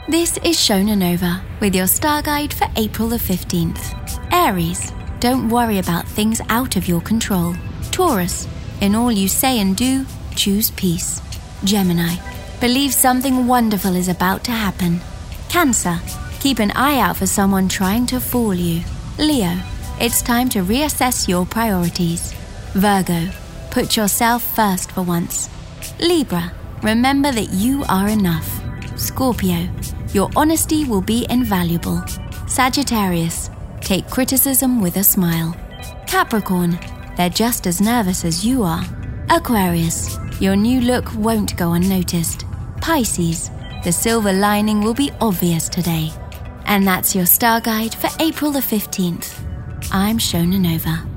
This is Shona Nova with your star guide for April the 15th. Aries, don't worry about things out of your control. Taurus, in all you say and do, choose peace. Gemini, believe something wonderful is about to happen. Cancer, keep an eye out for someone trying to fool you. Leo, it's time to reassess your priorities. Virgo, put yourself first for once. Libra, remember that you are enough. Scorpio, your honesty will be invaluable. Sagittarius, take criticism with a smile. Capricorn, they're just as nervous as you are. Aquarius, your new look won't go unnoticed. Pisces, the silver lining will be obvious today. And that's your star guide for April the 15th. I'm Shona Nova.